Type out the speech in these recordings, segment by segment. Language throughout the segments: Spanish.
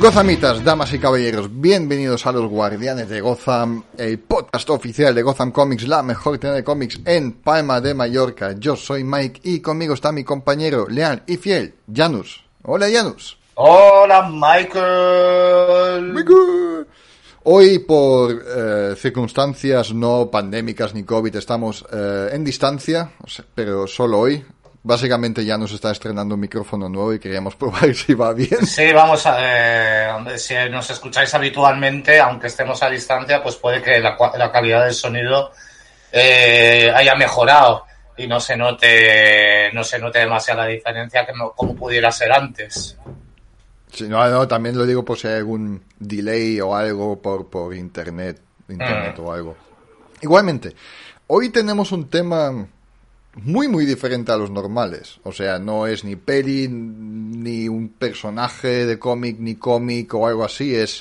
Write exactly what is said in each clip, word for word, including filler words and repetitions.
Gothamitas, damas y caballeros, bienvenidos a Los Guardianes de Gotham, el podcast oficial de Gotham Comics, la mejor tienda de cómics en Palma de Mallorca. Yo soy Mike y conmigo está mi compañero leal y fiel, Janus. Hola, Janus. Hola, Michael. Michael. Hoy, por eh, circunstancias no pandémicas ni COVID, estamos eh, en distancia, pero solo hoy. Básicamente ya nos está estrenando un micrófono nuevo y queríamos probar si va bien. Sí, vamos a... Eh, si nos escucháis habitualmente, aunque estemos a distancia, pues puede que la, la calidad del sonido eh, haya mejorado y no se note no se note demasiada diferencia que no, como pudiera ser antes. Sí, no, no, también lo digo por si hay algún delay o algo por, por internet, internet mm. o algo. Igualmente, hoy tenemos un tema muy muy diferente a los normales, o sea, no es ni peli, ni un personaje de cómic, ni cómic o algo así, es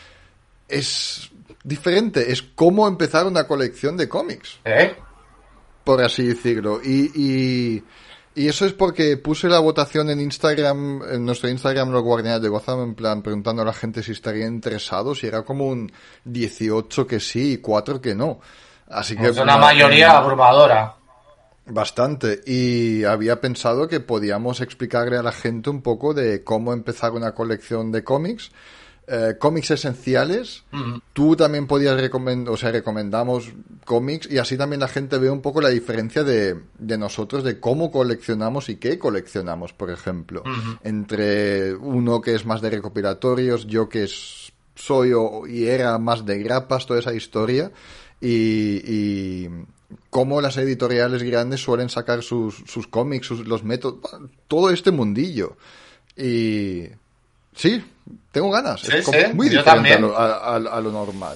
es diferente, es cómo empezar una colección de cómics, ¿Eh? por así decirlo, y, y, y eso es porque puse la votación en Instagram, en nuestro Instagram, Los Guardianes de Gotham, en plan, preguntando a la gente si estarían interesados, y era como un dieciocho que sí y cuatro que no, así que... Es una mayoría abrumadora. Bastante, y había pensado que podíamos explicarle a la gente un poco de cómo empezar una colección de cómics, eh, cómics esenciales. Mm-hmm. Tú también podías recomendar, o sea, recomendamos cómics y así también la gente ve un poco la diferencia de, de nosotros, de cómo coleccionamos y qué coleccionamos, por ejemplo. Mm-hmm. Entre uno que es más de recopilatorios, yo que es, soy o, y era más de grapas, toda esa historia, y... y cómo las editoriales grandes suelen sacar sus, sus cómics, sus, los métodos, todo este mundillo. Y sí, tengo ganas. Sí, es sí, muy yo diferente también. A, lo, a, a, a lo normal.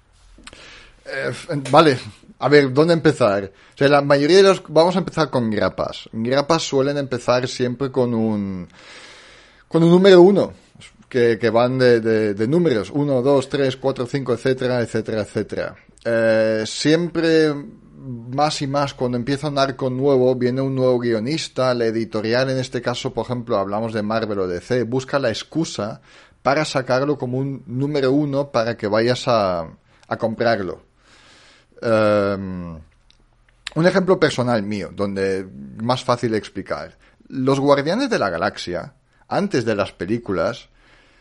Eh, vale, a ver, ¿dónde empezar? O sea, la mayoría de los... Vamos a empezar con grapas. Grapas suelen empezar siempre con un... con un número uno. Que, que van de, de, de números. Uno, dos, tres, cuatro, cinco, etcétera, etcétera, etcétera. Eh, siempre... más y más cuando empieza un arco nuevo, viene un nuevo guionista, la editorial en este caso, por ejemplo, hablamos de Marvel o D C, busca la excusa para sacarlo como un número uno para que vayas a, a comprarlo. Um, un ejemplo personal mío, donde más fácil de explicar. Los Guardianes de la Galaxia, antes de las películas,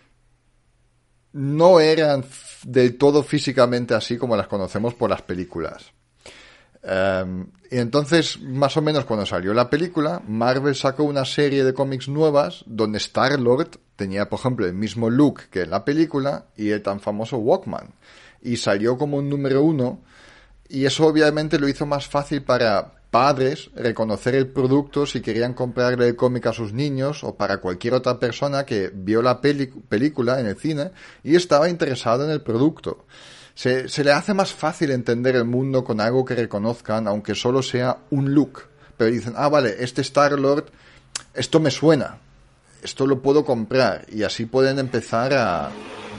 no eran del todo físicamente así como las conocemos por las películas. Um, y entonces, más o menos cuando salió la película, Marvel sacó una serie de cómics nuevas donde Star-Lord tenía, por ejemplo, el mismo look que en la película y el tan famoso Walkman. Y salió como un número uno, y eso obviamente lo hizo más fácil para padres reconocer el producto si querían comprarle el cómic a sus niños, o para cualquier otra persona que vio la peli- película en el cine y estaba interesado en el producto. Se, se le hace más fácil entender el mundo con algo que reconozcan, aunque solo sea un look. Pero dicen, ah, vale, este Star-Lord, esto me suena, esto lo puedo comprar. Y así pueden empezar a,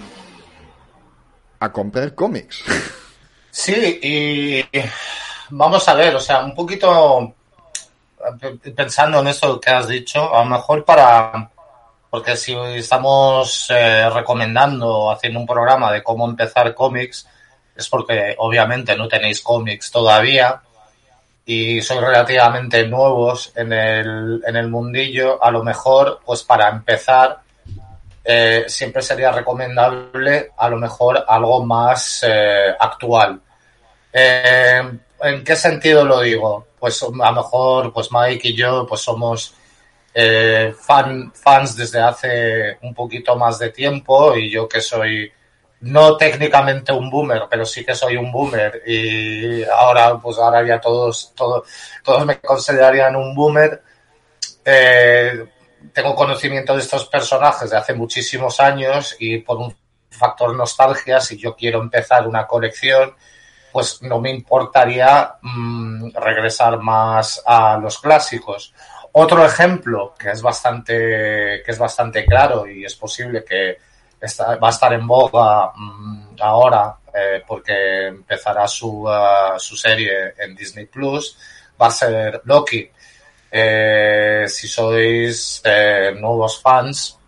a comprar cómics. Sí, y vamos a ver, o sea, un poquito pensando en eso que has dicho, a lo mejor para... Porque si estamos eh, recomendando, haciendo un programa de cómo empezar cómics, es porque obviamente no tenéis cómics todavía y sois relativamente nuevos en el, en el mundillo. A lo mejor, pues para empezar, eh, siempre sería recomendable a lo mejor algo más eh, actual. Eh, ¿En qué sentido lo digo? Pues a lo mejor pues Mike y yo pues somos... Eh, fan, fans desde hace un poquito más de tiempo, y yo que soy no técnicamente un boomer, pero sí que soy un boomer, y ahora pues ahora ya todos todos, todos me considerarían un boomer. Eh, tengo conocimiento de estos personajes de hace muchísimos años, y por un factor nostalgia, si yo quiero empezar una colección, pues no me importaría mmm, regresar más a los clásicos. Otro ejemplo que es bastante que es bastante claro, y es posible que está, va a estar en boga mmm, ahora eh, porque empezará su, uh, su serie en Disney Plus, va a ser Loki. Eh, si sois eh, nuevos fans,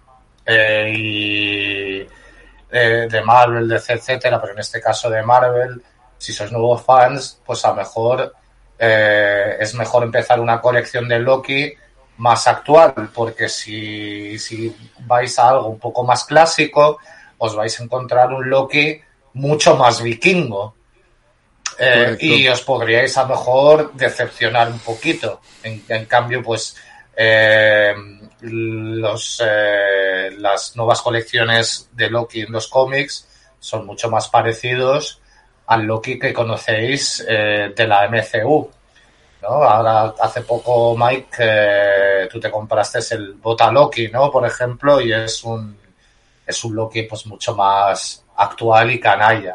eh, y eh, de Marvel, D C, etcétera, pero en este caso de Marvel, si sois nuevos fans, pues a lo mejor eh, es mejor empezar una colección de Loki más actual, porque si, si vais a algo un poco más clásico, os vais a encontrar un Loki mucho más vikingo. Eh, y os podríais a lo mejor decepcionar un poquito. En, en cambio, pues eh, los, eh, las nuevas colecciones de Loki en los cómics son mucho más parecidos al Loki que conocéis eh, de la M C U, ¿no? Ahora, hace poco, Mike, eh, tú te compraste el Bota Loki, ¿no? Por ejemplo, y es un es un Loki pues mucho más actual y canalla.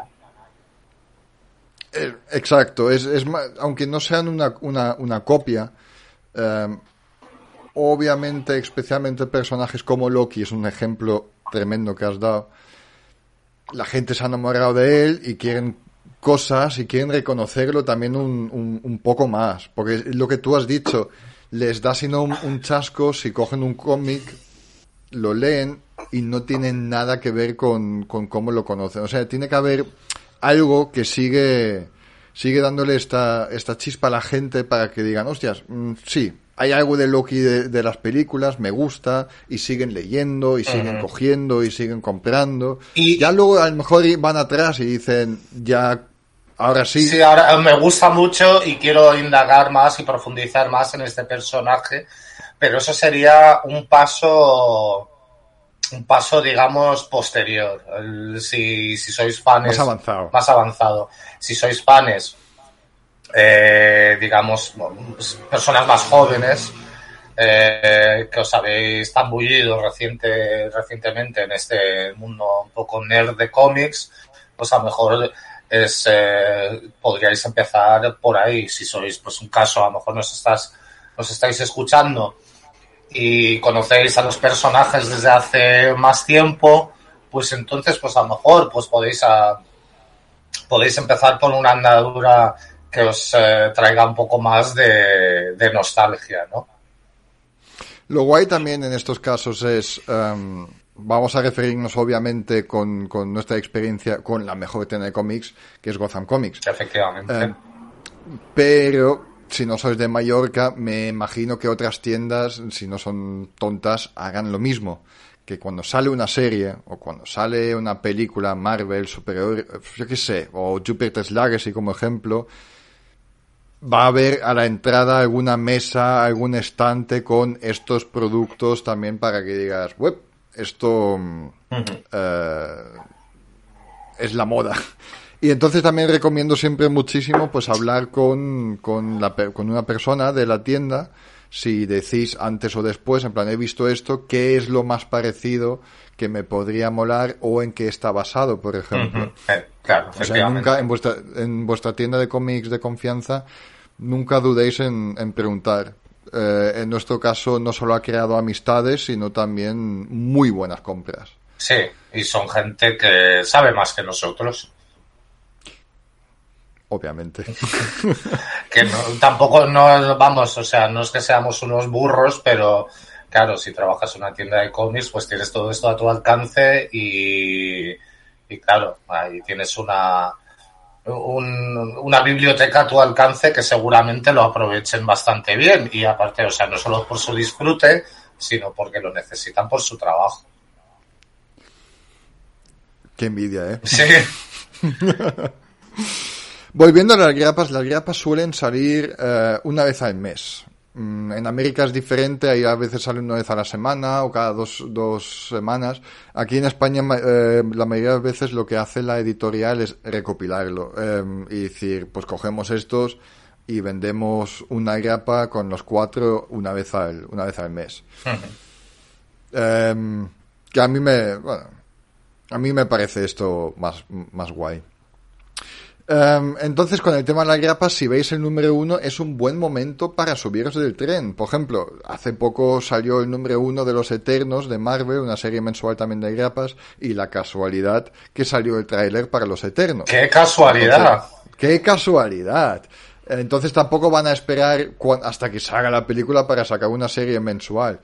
Exacto, es, es aunque no sean una, una, una copia, eh, obviamente, especialmente personajes como Loki, es un ejemplo tremendo que has dado. La gente se ha enamorado de él y quieren cosas y quieren reconocerlo también un, un, un poco más, porque lo que tú has dicho, les da sino un, un chasco si cogen un cómic, lo leen y no tienen nada que ver con, con cómo lo conocen. O sea, tiene que haber algo que sigue sigue dándole esta esta chispa a la gente para que digan, hostias, mmm, sí, hay algo de Loki de, de las películas, me gusta, y siguen leyendo, y siguen uh-huh. cogiendo, y siguen comprando. Y ya luego a lo mejor van atrás y dicen, ya, ahora sí. Sí, ahora me gusta mucho y quiero indagar más y profundizar más en este personaje, pero eso sería un paso... un paso, digamos, posterior. El, si, si sois fans... Más avanzado. Más avanzado. Si sois fans, eh, digamos, personas más jóvenes, eh, que os habéis tambullido reciente, recientemente en este mundo un poco nerd de cómics, pues a lo mejor es, eh, podríais empezar por ahí. Si sois, pues, un caso, a lo mejor nos, estás, nos estáis escuchando y conocéis a los personajes desde hace más tiempo, pues entonces pues a lo mejor pues podéis a, podéis empezar por una andadura que os eh, traiga un poco más de, de nostalgia, ¿no? Lo guay también en estos casos es um, vamos a referirnos obviamente con, con nuestra experiencia con la mejor tienda de cómics, que es Gotham Comics. Efectivamente. Eh, pero si no sois de Mallorca, me imagino que otras tiendas, si no son tontas, hagan lo mismo. Que cuando sale una serie, o cuando sale una película Marvel, superior, yo qué sé, o Jupiter's Legacy como ejemplo, va a haber a la entrada alguna mesa, algún estante con estos productos también para que digas, web, esto uh-huh. eh, es la moda. Y entonces también recomiendo siempre muchísimo pues hablar con, con, la, con una persona de la tienda, si decís antes o después, en plan, he visto esto, ¿qué es lo más parecido que me podría molar o en qué está basado, por ejemplo? Uh-huh. Eh, claro, o sea, nunca en vuestra, en vuestra tienda de cómics de confianza, nunca dudéis en, en preguntar. Eh, en nuestro caso no solo ha creado amistades, sino también muy buenas compras. Sí, y son gente que sabe más que nosotros. Obviamente. Que no, tampoco no vamos, o sea, no es que seamos unos burros, pero claro, si trabajas en una tienda de cómics, pues tienes todo esto a tu alcance y, y claro, ahí tienes una un, una biblioteca a tu alcance que seguramente lo aprovechen bastante bien y aparte, o sea, no solo por su disfrute, sino porque lo necesitan por su trabajo. Qué envidia, ¿eh? Sí. Volviendo a las grapas, las grapas suelen salir eh, una vez al mes. Mm, en América es diferente, ahí a veces salen una vez a la semana o cada dos, dos semanas. Aquí en España eh, la mayoría de las veces lo que hace la editorial es recopilarlo eh, y decir, pues cogemos estos y vendemos una grapa con los cuatro una vez al, una vez al mes. Uh-huh. Eh, que a mí me, bueno, a mí me parece esto más, más guay. Um, entonces, con el tema de las grapas, si veis el número uno, es un buen momento para subiros del tren. Por ejemplo, hace poco salió el número uno de Los Eternos de Marvel, una serie mensual también de grapas, y la casualidad que salió el tráiler para Los Eternos. ¡Qué casualidad! Entonces, ¡qué casualidad! Entonces tampoco van a esperar cu- hasta que salga la película para sacar una serie mensual.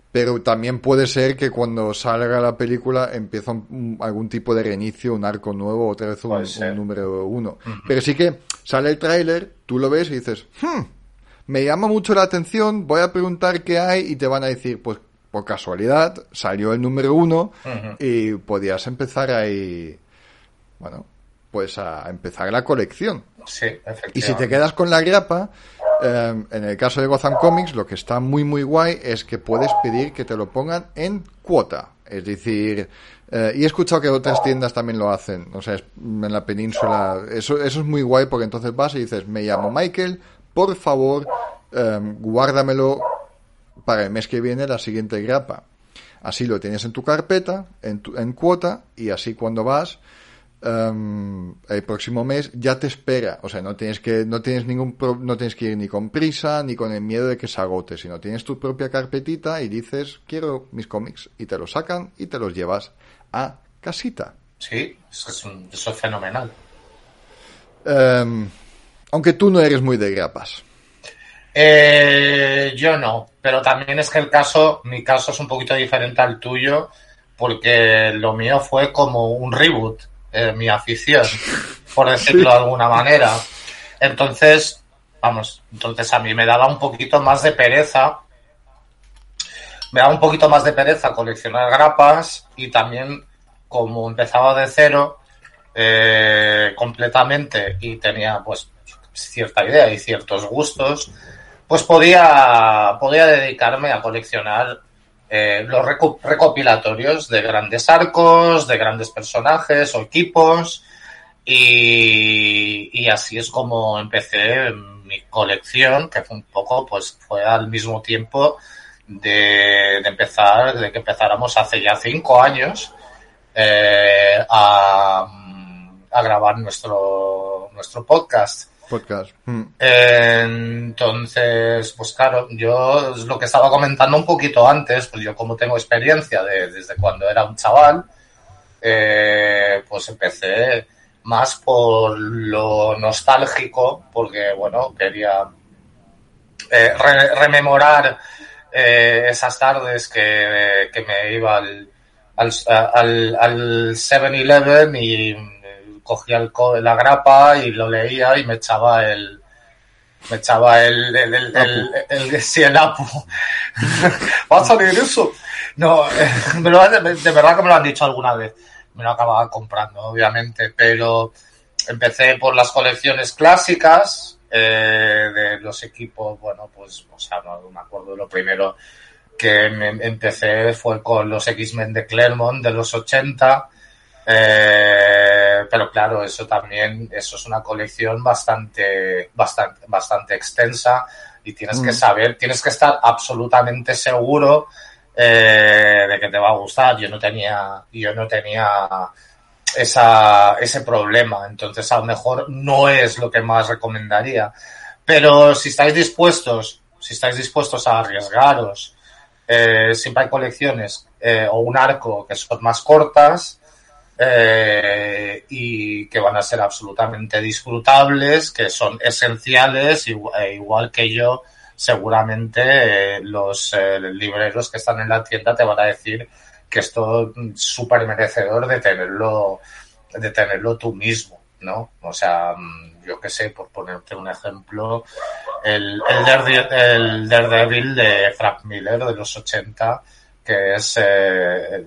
pero también puede ser que cuando salga la película empieza un, algún tipo de reinicio, un arco nuevo, otra vez un, un número uno. Uh-huh. Pero sí que sale el tráiler, tú lo ves y dices, hmm, me llama mucho la atención, voy a preguntar qué hay y te van a decir, pues por casualidad salió el número uno uh-huh. y podías empezar ahí, bueno, pues a empezar la colección. Sí, efectivamente. Y si te quedas con la grapa, eh, en el caso de Gotham Comics, lo que está muy muy guay es que puedes pedir que te lo pongan en cuota. Es decir, eh, y he escuchado que otras tiendas también lo hacen, o sea, es, en la península, eso, eso es muy guay porque entonces vas y dices, me llamo Michael, por favor, eh, guárdamelo para el mes que viene la siguiente grapa. Así lo tienes en tu carpeta, en, tu, en cuota, y así cuando vas, Um, el próximo mes ya te espera, o sea, no tienes que no tienes ningún pro, no tienes que ir ni con prisa ni con el miedo de que se agote, sino tienes tu propia carpetita y dices quiero mis cómics y te los sacan y te los llevas a casita. Sí, eso es, un, eso es fenomenal. Um, aunque tú no eres muy de grapas. Eh, yo no, pero también es que el caso, mi caso es un poquito diferente al tuyo, porque lo mío fue como un reboot. Eh, mi afición, por decirlo sí. de alguna manera. Entonces, vamos, entonces a mí me daba un poquito más de pereza, me daba un poquito más de pereza coleccionar grapas y también como empezaba de cero eh, completamente y tenía pues cierta idea y ciertos gustos, pues podía, podía dedicarme a coleccionar Eh, los reco- recopilatorios de grandes arcos, de grandes personajes o equipos y, y así es como empecé mi colección, que fue un poco, pues fue al mismo tiempo de, de empezar, de que empezáramos hace ya cinco años eh, a, a grabar nuestro, nuestro podcast. Podcast. Mm. Entonces, pues claro, yo es lo que estaba comentando un poquito antes, pues yo como tengo experiencia de, desde cuando era un chaval, eh, pues empecé más por lo nostálgico, porque bueno, quería eh, re- rememorar eh, esas tardes que, que me iba al, al, al, al seven eleven y cogía el, la grapa y lo leía y me echaba el me echaba el el el, el, el, el sí, el apu. ¿Va a salir eso? No, me lo, de, de verdad que me lo han dicho alguna vez. Me lo acababa comprando, obviamente, pero empecé por las colecciones clásicas eh, de los equipos, bueno, pues, o sea, no me acuerdo, lo primero que me empecé fue con los X-Men de Claremont de los ochenta. Eh, pero claro, eso también, eso es una colección bastante, bastante, bastante extensa y tienes mm. que saber, tienes que estar absolutamente seguro eh, de que te va a gustar. Yo no tenía, yo no tenía esa, ese problema, entonces a lo mejor no es lo que más recomendaría. Pero si estáis dispuestos, si estáis dispuestos a arriesgaros, eh, siempre hay colecciones eh, o un arco que son más cortas. Eh, y que van a ser absolutamente disfrutables, que son esenciales, igual, igual que yo, seguramente eh, los eh, libreros que están en la tienda te van a decir que esto es súper merecedor de tenerlo, de tenerlo tú mismo, ¿no? O sea, yo qué sé, por ponerte un ejemplo, el, el, Darede- el Daredevil de Frank Miller de los ochenta, que es eh,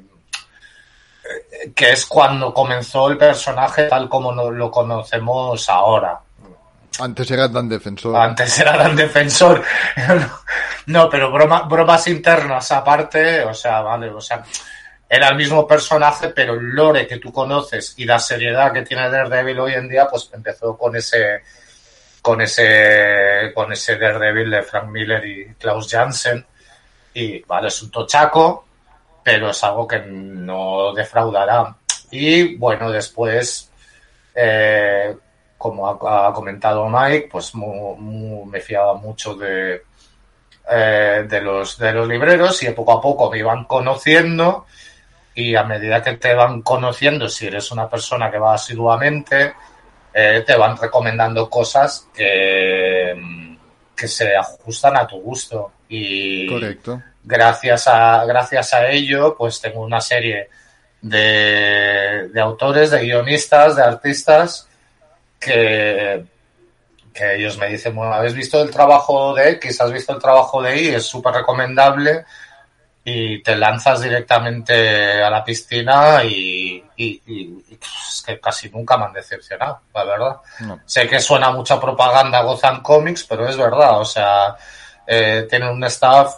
que es cuando comenzó el personaje tal como lo conocemos ahora. Antes era Dan Defensor. Antes era Dan Defensor. No, pero broma, bromas internas aparte, o sea, vale, o sea, era el mismo personaje, pero el lore que tú conoces y la seriedad que tiene Daredevil hoy en día, pues empezó con ese, con ese, con ese Daredevil de Frank Miller y Klaus Janson. Y vale, es un tochaco, pero es algo que no defraudará. Y bueno, después, eh, como ha, ha comentado Mike, pues muy, muy, me fiaba mucho de, eh, de, los, de los libreros y poco a poco me iban conociendo y a medida que te van conociendo, si eres una persona que va asiduamente, eh, te van recomendando cosas que, que se ajustan a tu gusto. Y correcto. gracias a, gracias a ello, pues tengo una serie de, de autores, de guionistas, de artistas que, que ellos me dicen, bueno, ¿habéis visto el trabajo de X? ¿Has visto el trabajo de Y? Es súper recomendable. Y te lanzas directamente a la piscina y, y, y, y es que casi nunca me han decepcionado, la verdad. No. Sé que suena mucha propaganda Gotham Comics, pero es verdad, o sea, eh, tienen un staff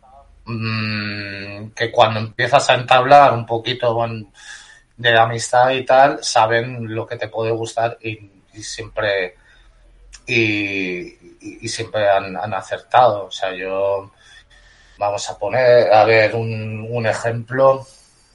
mmm, que cuando empiezas a entablar un poquito bueno, de amistad y tal, saben lo que te puede gustar y, y siempre y, y, y siempre han, han acertado. O sea, yo... Vamos a poner, a ver, un, un ejemplo.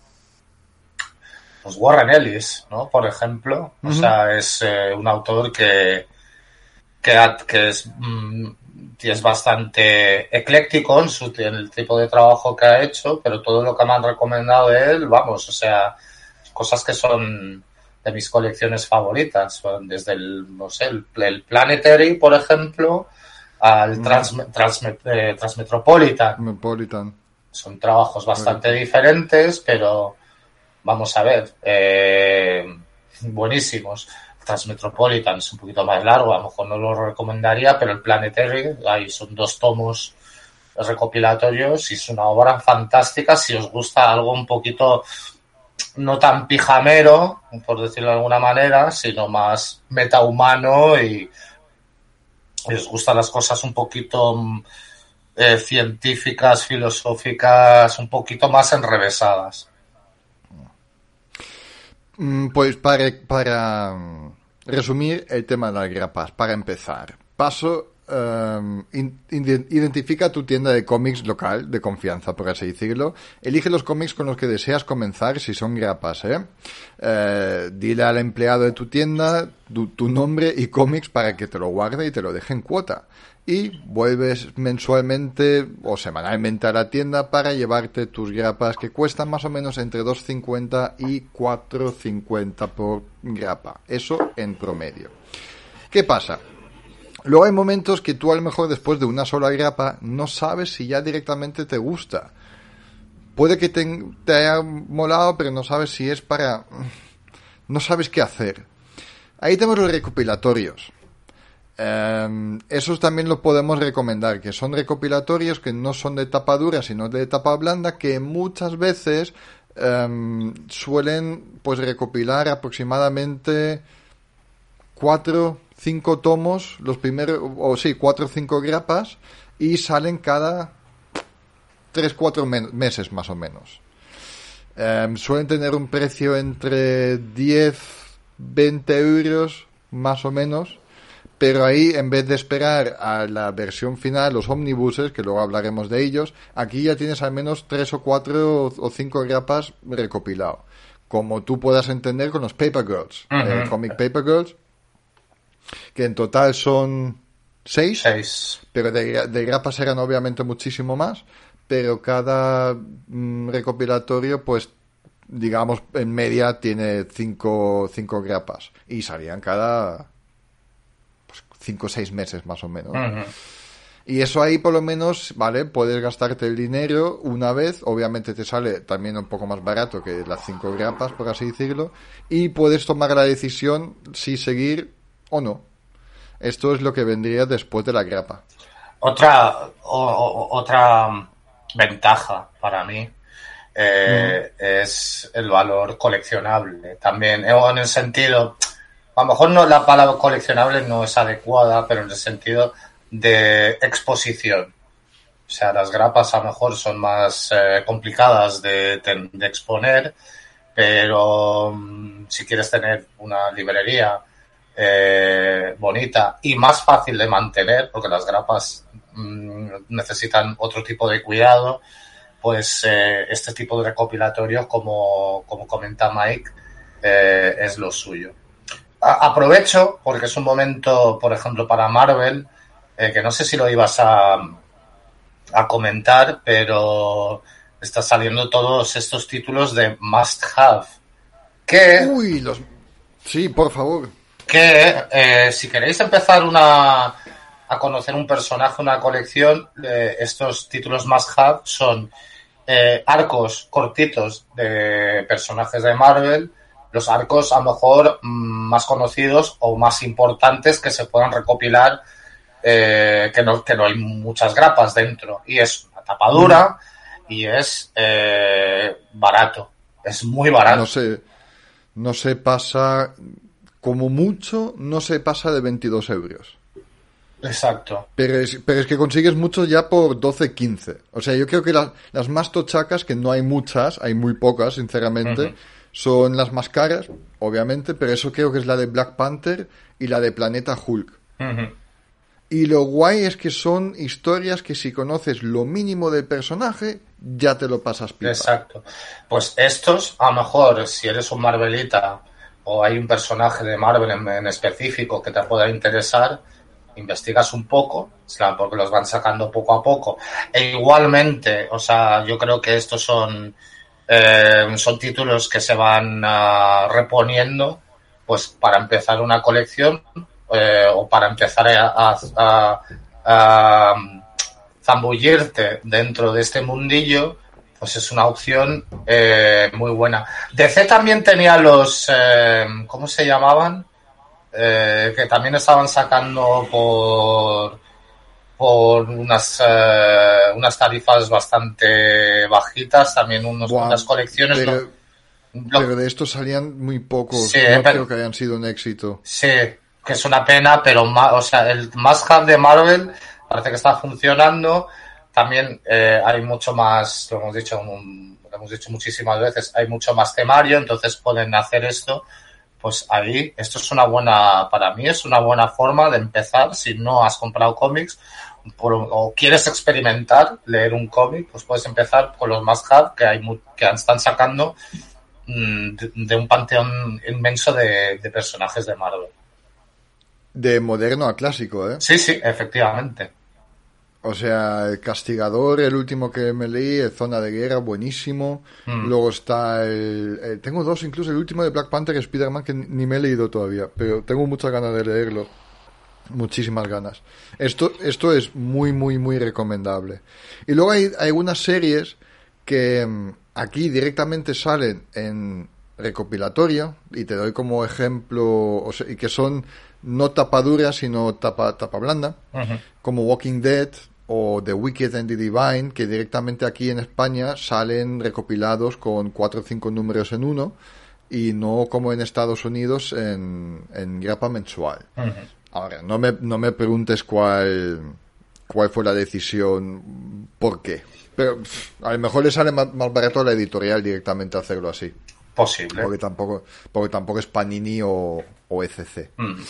Pues Warren Ellis, ¿no? Por ejemplo. Uh-huh. O sea, es eh, un autor que, que, que es, mm, es bastante ecléctico en, su, en el tipo de trabajo que ha hecho, pero todo lo que me han recomendado de él, vamos, o sea, cosas que son de mis colecciones favoritas. Desde el, no sé, el, el Planetary, por ejemplo, al Trans, Trans, eh, Transmetropolitan. Metropolitan. Son trabajos bastante Metropolitan. diferentes, pero vamos a ver, eh, buenísimos. Transmetropolitan es un poquito más largo, a lo mejor no lo recomendaría, pero el Planetary, ahí son dos tomos recopilatorios y es una obra fantástica si os gusta algo un poquito no tan pijamero, por decirlo de alguna manera, sino más metahumano y les gustan las cosas un poquito eh, científicas, filosóficas, un poquito más enrevesadas. Pues para, para resumir el tema de las grapas, para empezar, paso, um, in, identifica tu tienda de cómics local, de confianza, por así decirlo. Elige los cómics con los que deseas comenzar, si son grapas, ¿eh? Eh, dile al empleado de tu tienda tu, tu nombre y cómics para que te lo guarde y te lo deje en cuota. Y vuelves mensualmente o semanalmente a la tienda para llevarte tus grapas que cuestan más o menos entre dos cincuenta y cuatro cincuenta por grapa. Eso en promedio. ¿Qué pasa? Luego hay momentos que tú a lo mejor después de una sola grapa no sabes si ya directamente te gusta. Puede que te, te haya molado, pero no sabes si es para... No sabes qué hacer. Ahí tenemos los recopilatorios. Um, esos también lo podemos recomendar, que son recopilatorios que no son de tapa dura, sino de tapa blanda, que muchas veces um, suelen pues recopilar aproximadamente cuatro, cinco tomos, los primeros, o sí, cuatro o cinco grapas, y salen cada tres, cuatro men- meses más o menos. Um, suelen tener un precio entre diez, veinte euros más o menos. Pero ahí, en vez de esperar a la versión final, los omnibuses, que luego hablaremos de ellos, aquí ya tienes al menos tres o cuatro o cinco grapas recopilado. Como tú puedas entender con los Paper Girls, uh-huh. eh, Comic Paper Girls, que en total son seis, seis. pero de, de grapas eran obviamente muchísimo más, pero cada mm, recopilatorio, pues, digamos, en media tiene cinco, cinco grapas, y salían cada... cinco o seis meses más o menos. Uh-huh. Y eso ahí por lo menos, vale, puedes gastarte el dinero una vez, obviamente te sale también un poco más barato que las cinco grapas, por así decirlo, y puedes tomar la decisión si seguir o no. Esto es lo que vendría después de la grapa. Otra, o, o, otra ventaja para mí eh, uh-huh. es el valor coleccionable. También, en el sentido... A lo mejor no la palabra coleccionable no es adecuada, pero en el sentido de exposición. O sea, las grapas a lo mejor son más eh, complicadas de, de, de exponer, pero um, si quieres tener una librería eh, bonita y más fácil de mantener, porque las grapas um, necesitan otro tipo de cuidado, pues eh, este tipo de recopilatorios, como, como comenta Mike, eh, es lo suyo. Aprovecho, porque es un momento, por ejemplo, para Marvel, eh, que no sé si lo ibas a, a comentar, pero están saliendo todos estos títulos de Must Have. Que, Uy, los... Sí, por favor. Que, eh, si queréis empezar una, a conocer un personaje, una colección, eh, estos títulos must-have son eh, arcos cortitos de personajes de Marvel, los arcos a lo mejor mmm, más conocidos o más importantes que se puedan recopilar, eh, que, no, que no hay muchas grapas dentro. Y es una tapadura mm. y es eh, barato. Es muy barato. No sé, no se pasa, como mucho, no se pasa de veintidós euros. Exacto. Pero es, pero es que consigues mucho ya por doce, quince. O sea, yo creo que la, las más tochacas, que no hay muchas, hay muy pocas, sinceramente, uh-huh. son las más caras, obviamente, pero eso creo que es la de Black Panther y la de Planeta Hulk. Uh-huh. Y lo guay es que son historias que si conoces lo mínimo del personaje, ya te lo pasas pipa. Exacto. Pues estos, a lo mejor, si eres un Marvelita o hay un personaje de Marvel en, en específico que te pueda interesar, investigas un poco, porque los van sacando poco a poco. E igualmente, o sea, yo creo que estos son eh, son títulos que se van uh, reponiendo, pues para empezar una colección eh, o para empezar a, a, a, a zambullirte dentro de este mundillo, pues es una opción eh, muy buena. D C también tenía los, eh, ¿cómo se llamaban? Eh, que también estaban sacando por por unas eh, unas tarifas bastante bajitas, también unos, Buah, unas colecciones. Pero, no, pero de estos salían muy pocos, sí, no pero, creo que hayan sido un éxito. Sí, que es una pena, pero ma, o sea, el must-have de Marvel parece que está funcionando. También eh, hay mucho más, lo hemos dicho, lo hemos dicho muchísimas veces, hay mucho más temario, entonces pueden hacer esto. Pues ahí, esto es una buena, para mí es una buena forma de empezar. Si no has comprado cómics por, o quieres experimentar, leer un cómic, pues puedes empezar con los must-have que hay que están sacando mmm, de, de un panteón inmenso de, de personajes de Marvel. De moderno a clásico, ¿eh? Sí, sí, efectivamente. O sea, el Castigador, el último que me leí, el Zona de Guerra, buenísimo. Mm. Luego está el, el... Tengo dos, incluso el último de Black Panther y Spider-Man, que ni me he leído todavía, pero tengo muchas ganas de leerlo. Muchísimas ganas. Esto, esto es muy, muy, muy recomendable. Y luego hay, hay algunas series que aquí directamente salen en recopilatorio, y te doy como ejemplo, o sea, y que son no tapa dura, sino tapa, tapa blanda, uh-huh. como Walking Dead o The Wicked and the Divine, que directamente aquí en España salen recopilados con cuatro o cinco números en uno, y no como en Estados Unidos en, en grapa mensual. Uh-huh. Ahora, no me, no me preguntes cuál, cuál fue la decisión, por qué. Pero pff, a lo mejor le sale más, más barato a la editorial directamente hacerlo así. Posible. Porque tampoco, porque tampoco es Panini o, o E C C. Mm.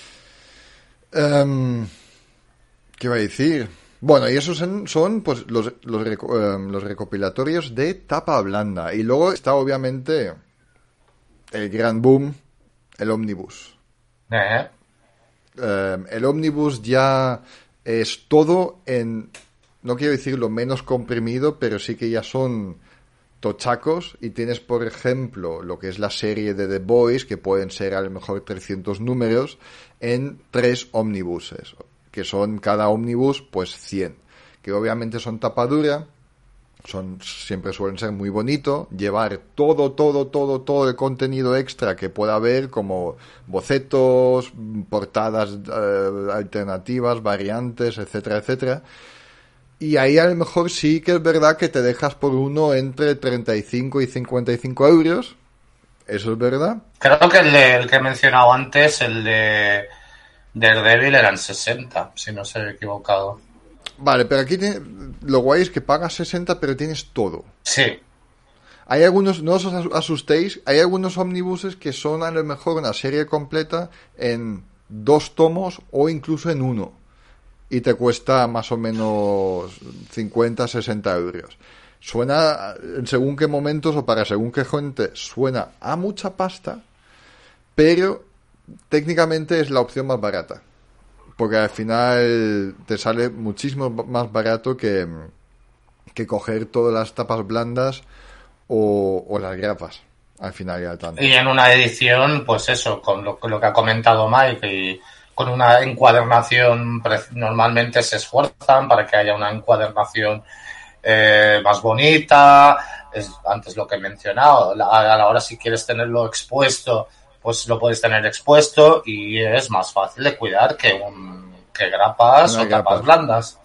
Um, ¿Qué iba a decir? Bueno, y esos son, son pues los, los, um, los recopilatorios de tapa blanda. Y luego está obviamente el gran boom, el ómnibus. Eh. Um, el ómnibus ya es todo en, no quiero decir lo menos comprimido, pero sí que ya son tochacos, y tienes, por ejemplo, lo que es la serie de The Boys, que pueden ser a lo mejor trescientos números, en tres ómnibuses, que son cada ómnibus pues cien, que obviamente son tapadura, son, siempre suelen ser muy bonito, llevar todo, todo, todo, todo el contenido extra que pueda haber, como bocetos, portadas eh, alternativas, variantes, etcétera, etcétera. Y ahí a lo mejor sí que es verdad que te dejas por uno entre treinta y cinco y cincuenta y cinco euros. Eso es verdad. Creo que el, de, el que he mencionado antes, el de Daredevil, eran sesenta, si no se he equivocado. Vale, pero aquí tiene, lo guay es que pagas sesenta, pero tienes todo. Sí. Hay algunos, no os asustéis, hay algunos omnibuses que son a lo mejor una serie completa en dos tomos o incluso en uno. Y te cuesta más o menos cincuenta, sesenta euros. Suena, en según qué momentos o para según qué gente, suena a mucha pasta, pero técnicamente es la opción más barata. Porque al final te sale muchísimo más barato que, que coger todas las tapas blandas o, o las grapas. Al final ya tanto. Y en una edición, pues eso, con lo, lo que ha comentado Mike y con una encuadernación, normalmente se esfuerzan para que haya una encuadernación eh, más bonita, es antes lo que he mencionado, a la hora si quieres tenerlo expuesto, pues lo puedes tener expuesto y es más fácil de cuidar que un que grapas Una o grapa. tapas blandas.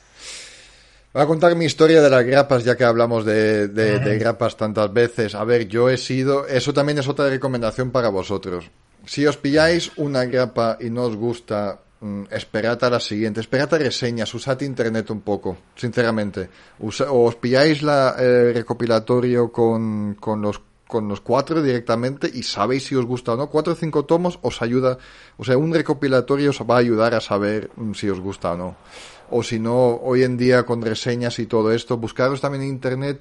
Voy a contar mi historia de las grapas, ya que hablamos de, de, Uh-huh. de grapas tantas veces. A ver, yo he sido... Eso también es otra recomendación para vosotros. Si os pilláis una grapa y no os gusta, mmm, esperad a la siguiente. Esperad a reseñas, usad internet un poco, sinceramente. Usa, o os pilláis la, el recopilatorio con, con los con los cuatro directamente y sabéis si os gusta o no. Cuatro o cinco tomos os ayuda, o sea, un recopilatorio os va a ayudar a saber mm, si os gusta o no. O si no, hoy en día con reseñas y todo esto, buscaros también en internet.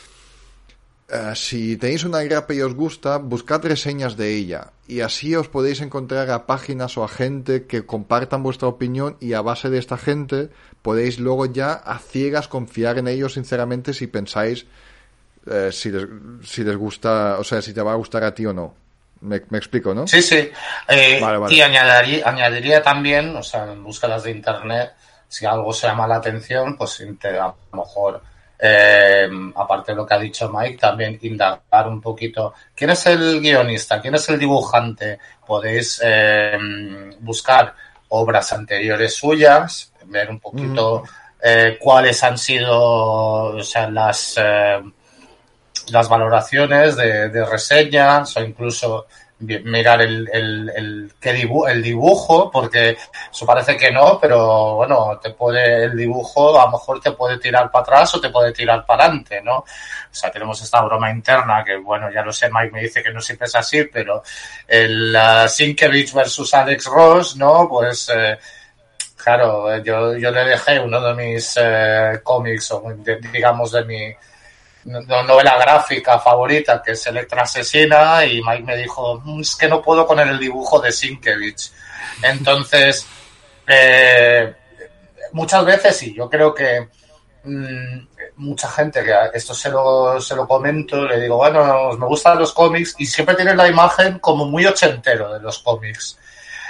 Uh, si tenéis una grapa y os gusta, buscad reseñas de ella y así os podéis encontrar a páginas o a gente que compartan vuestra opinión y a base de esta gente podéis luego ya a ciegas confiar en ellos sinceramente si pensáis Eh, si, les, si les gusta, o sea, si te va a gustar a ti o no. Me, me explico, ¿no? Sí, sí. Eh, vale, vale. Y añadiría, añadiría también, o sea, en búsquedas de internet, si algo se llama la atención, pues te, a lo mejor, eh, aparte de lo que ha dicho Mike, también indagar un poquito. ¿Quién es el guionista? ¿Quién es el dibujante? Podéis eh, buscar obras anteriores suyas, ver un poquito mm. eh, cuáles han sido, o sea, las... Eh, las valoraciones de, de reseñas o incluso mirar el, el, el, qué dibu el dibujo, porque eso parece que no, pero bueno, te puede el dibujo a lo mejor te puede tirar para atrás o te puede tirar para adelante, ¿no? O sea, tenemos esta broma interna que, bueno, ya lo sé, Mike me dice que no siempre es así, pero el uh, Sienkiewicz versus Alex Ross, ¿no? Pues... Eh, claro, yo, yo le dejé uno de mis eh, cómics, o de, digamos de mi novela gráfica favorita, que es Electra Asesina, y Mike me dijo, es que no puedo con el dibujo de Sienkiewicz. Entonces, eh, muchas veces sí, yo creo que mmm, mucha gente, que esto se lo, se lo comento, le digo, bueno, me gustan los cómics, y siempre tienen la imagen como muy ochentero de los cómics.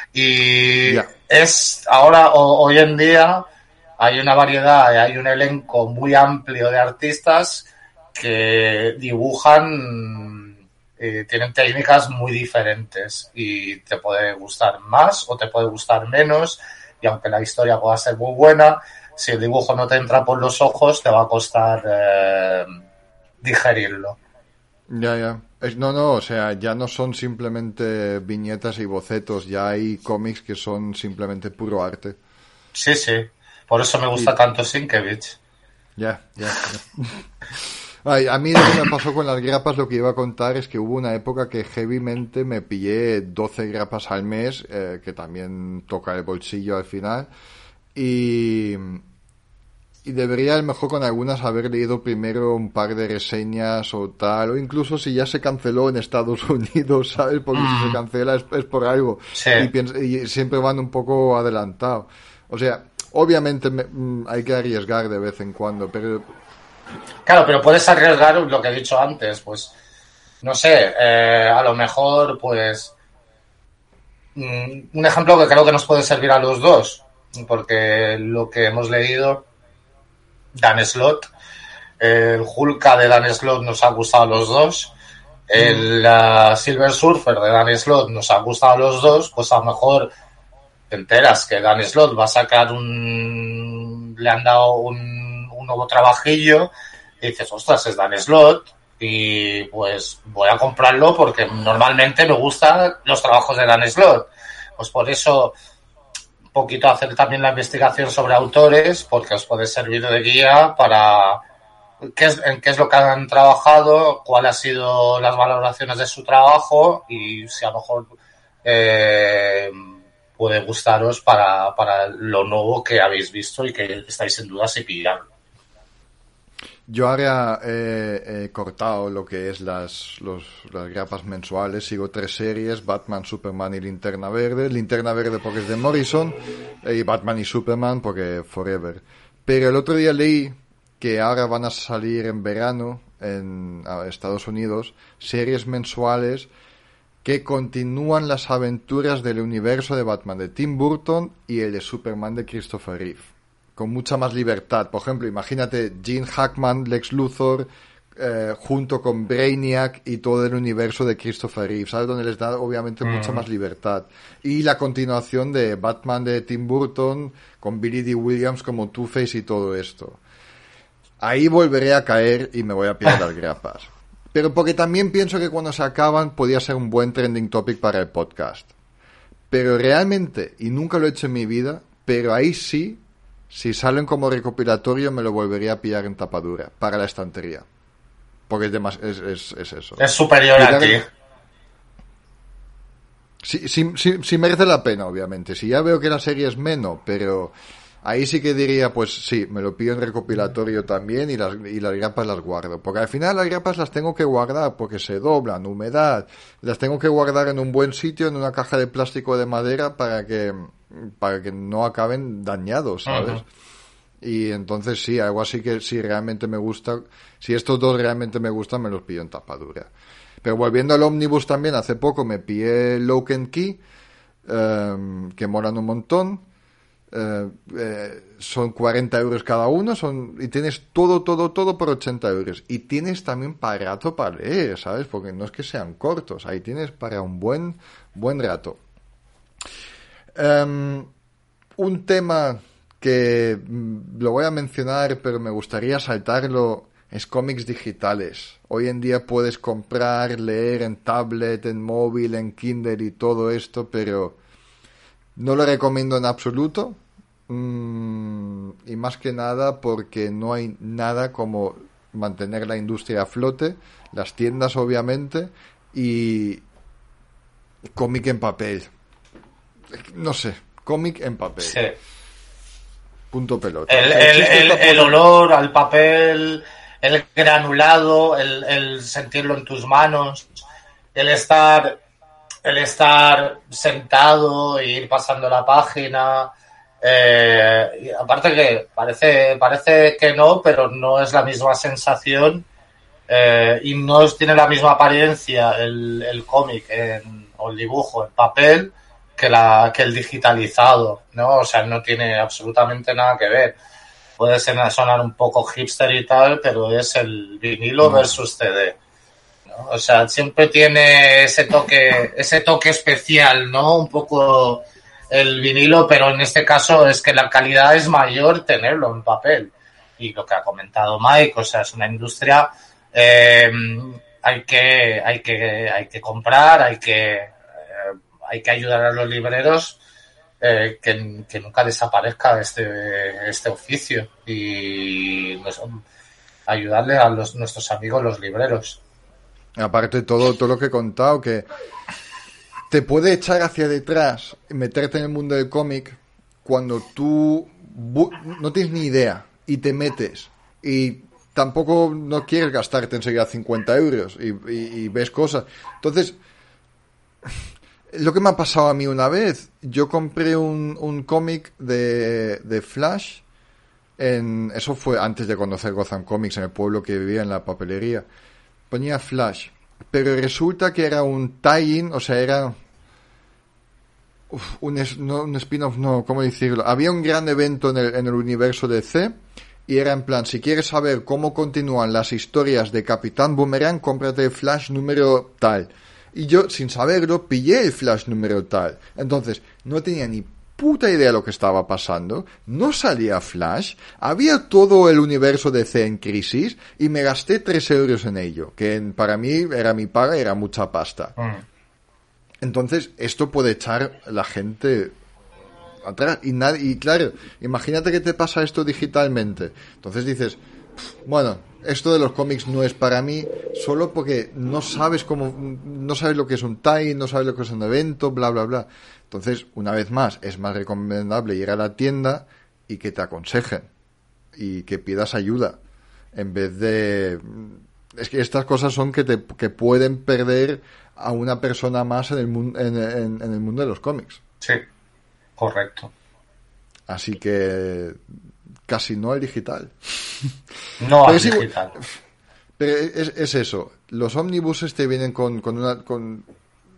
Y yeah. es ahora, o, hoy en día, hay una variedad, hay un elenco muy amplio de artistas que dibujan, eh, tienen técnicas muy diferentes y te puede gustar más o te puede gustar menos, y aunque la historia pueda ser muy buena, si el dibujo no te entra por los ojos te va a costar eh, digerirlo. Ya, ya. No, no, o sea, ya no son simplemente viñetas y bocetos, ya hay cómics que son simplemente puro arte. Sí, sí, por eso me gusta y... tanto Sienkiewicz. Ya, ya, ya. Ay, a mí lo que me pasó con las grapas, lo que iba a contar es que hubo una época que heavymente me pillé doce grapas al mes, eh, que también toca el bolsillo al final, y, y debería a lo mejor con algunas haber leído primero un par de reseñas o tal, o incluso si ya se canceló en Estados Unidos, ¿sabes? Porque mm. si se cancela es, es por algo, sí. y, pienso, y siempre van un poco adelantados. O sea, obviamente me, hay que arriesgar de vez en cuando, pero... Claro, pero puedes arriesgar lo que he dicho antes, pues, no sé, eh, a lo mejor, pues, mm, un ejemplo que creo que nos puede servir a los dos, porque lo que hemos leído, Dan Slott, el Hulka de Dan Slott nos ha gustado a los dos, el uh, Silver Surfer de Dan Slott nos ha gustado a los dos, pues a lo mejor te enteras que Dan Slott va a sacar un... le han dado un nuevo trabajillo y dices, ostras, es Dan Slott y pues voy a comprarlo porque normalmente me gustan los trabajos de Dan Slott. Pues por eso un poquito hacer también la investigación sobre autores, porque os puede servir de guía para qué es, en qué es lo que han trabajado, cuáles han sido las valoraciones de su trabajo y si a lo mejor eh, puede gustaros para, para lo nuevo que habéis visto y que estáis en duda si pillarlo. Yo ahora he, he cortado lo que es las, los, las grapas mensuales. Sigo tres series, Batman, Superman y Linterna Verde. Linterna Verde porque es de Morrison y Batman y Superman porque Forever. Pero el otro día leí que ahora van a salir en verano en Estados Unidos series mensuales que continúan las aventuras del universo de Batman de Tim Burton y el de Superman de Christopher Reeve, con mucha más libertad. Por ejemplo, imagínate Gene Hackman, Lex Luthor, eh, junto con Brainiac y todo el universo de Christopher Reeve, ¿sabes? Donde les da obviamente mm. mucha más libertad. Y la continuación de Batman de Tim Burton con Billy Dee Williams como Two-Face y todo esto. Ahí volveré a caer y me voy a pillar las grapas. Pero porque también pienso que cuando se acaban podía ser un buen trending topic para el podcast. Pero realmente, y nunca lo he hecho en mi vida, pero ahí sí, si salen como recopilatorio me lo volvería a pillar en tapadura para la estantería. Porque es, demas- es, es, es eso. Es superior a ti. Sí, sí, sí, sí merece la pena, obviamente. Si ya veo que la serie es menos, pero ahí sí que diría, pues sí, me lo pido en recopilatorio también y las, y las grapas las guardo. Porque al final las grapas las tengo que guardar porque se doblan, humedad. Las tengo que guardar en un buen sitio, en una caja de plástico o de madera para que, para que no acaben dañados, ¿sabes? Uh-huh. Y entonces sí, algo así que si realmente me gusta, si estos dos realmente me gustan, me los pillo en tapadura. Pero volviendo al ómnibus también, hace poco me pillé Lock and Key, um, que molan un montón. Uh, eh, son cuarenta euros cada uno, son y tienes todo, todo, todo por ochenta euros. Y tienes también para rato para leer, ¿sabes? Porque no es que sean cortos, ahí tienes para un buen, buen rato. Um, un tema que lo voy a mencionar, pero me gustaría saltarlo, es cómics digitales. Hoy en día puedes comprar, leer en tablet, en móvil, en Kindle y todo esto, pero no lo recomiendo en absoluto. Mm, y más que nada porque no hay nada como mantener la industria a flote, las tiendas obviamente, y cómic en papel. No sé, cómic en papel. Sí. Punto pelota. El, el, el, el olor al papel, el granulado, el, el sentirlo en tus manos, el estar, el estar sentado e ir pasando la página. Eh, y aparte que parece, parece que no, pero no es la misma sensación eh, y no tiene la misma apariencia el, el cómic en, o el dibujo en papel que la que el digitalizado, ¿no? O sea, no tiene absolutamente nada que ver. Puede sonar un poco hipster y tal, pero es el vinilo versus C D, ¿no? O sea, siempre tiene ese toque, ese toque especial, ¿no? Un poco el vinilo, pero en este caso es que la calidad es mayor tenerlo en papel. Y lo que ha comentado Mike, o sea, es una industria, eh, hay que, hay que, hay que comprar, hay que hay que ayudar a los libreros eh, que, que nunca desaparezca este este oficio y pues, ayudarle a los nuestros amigos los libreros. Aparte todo todo lo que he contado, que te puede echar hacia detrás y meterte en el mundo del cómic cuando tú bu- no tienes ni idea y te metes y tampoco no quieres gastarte enseguida cincuenta euros y, y, y ves cosas. Entonces, lo que me ha pasado a mí una vez, yo compré un, un cómic de, de Flash, en, eso fue antes de conocer Gotham Comics, en el pueblo que vivía, en la papelería. Ponía Flash, pero resulta que era un tie-in, o sea, era uf, un, es, no, un spin-off, no, ¿cómo decirlo? Había un gran evento en el, en el universo de D C, y era en plan, si quieres saber cómo continúan las historias de Capitán Boomerang, cómprate Flash número tal. Y yo, sin saberlo, pillé el Flash número tal. Entonces, no tenía ni puta idea de lo que estaba pasando. No salía Flash. Había todo el universo de D C en crisis. Y me gasté tres euros en ello. Que para mí era mi paga y era mucha pasta. Mm. Entonces, esto puede echar la gente atrás. Y, nadie, y claro, imagínate que te pasa esto digitalmente. Entonces dices, bueno, esto de los cómics no es para mí, solo porque no sabes cómo, no sabes lo que es un tie, no sabes lo que es un evento, bla, bla, bla. Entonces, una vez más, es más recomendable ir a la tienda y que te aconsejen y que pidas ayuda en vez de... Es que estas cosas son que te que pueden perder a una persona más en el, mu- en, en, en el mundo de los cómics. Sí, correcto. Así que casi no al digital. No al digital. Pero es, es eso. Los ómnibuses te vienen con, con una... con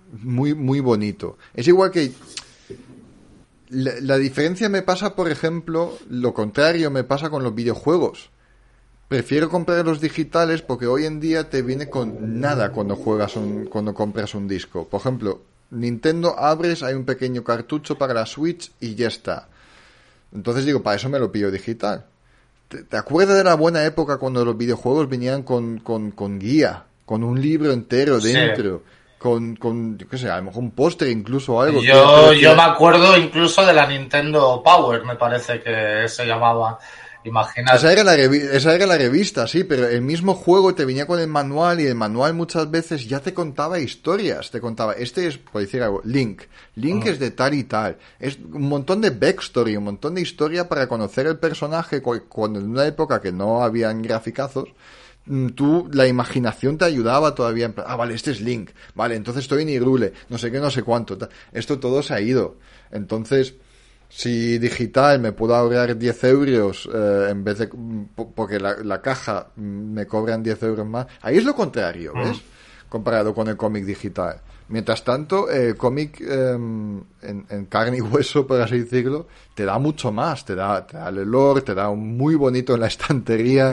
muy, muy bonito. Es igual que... La, la diferencia me pasa, por ejemplo, lo contrario me pasa con los videojuegos. Prefiero comprar los digitales porque hoy en día te viene con nada cuando juegas un, cuando compras un disco. Por ejemplo, Nintendo abres, hay un pequeño cartucho para la Switch y ya está. Entonces digo, para eso me lo pillo digital. ¿Te, te acuerdas de la buena época cuando los videojuegos venían con, con, con guía, con un libro entero dentro? Sí. Con, con, yo qué sé, a lo mejor un póster incluso o algo. Yo, yo me acuerdo incluso de la Nintendo Power, me parece que se llamaba. Imagínate. Esa era, la revi- esa era la revista, sí, pero el mismo juego te venía con el manual y el manual muchas veces ya te contaba historias, te contaba, este es, por decir algo, Link, Link oh. es de tal y tal, es un montón de backstory, un montón de historia para conocer el personaje cuando en una época que no habían graficazos, tú, la imaginación te ayudaba todavía, en plan, ah, vale, este es Link, vale, entonces estoy en Hyrule, no sé qué, no sé cuánto, esto todo se ha ido, entonces... Si digital me puedo ahorrar diez euros eh, en vez de... porque la, la caja me cobran diez euros más. Ahí es lo contrario, ¿ves? Mm. Comparado con el cómic digital. Mientras tanto, el cómic eh, en, en carne y hueso, por así decirlo, te da mucho más. Te da, te da el olor, te da un muy bonito en la estantería.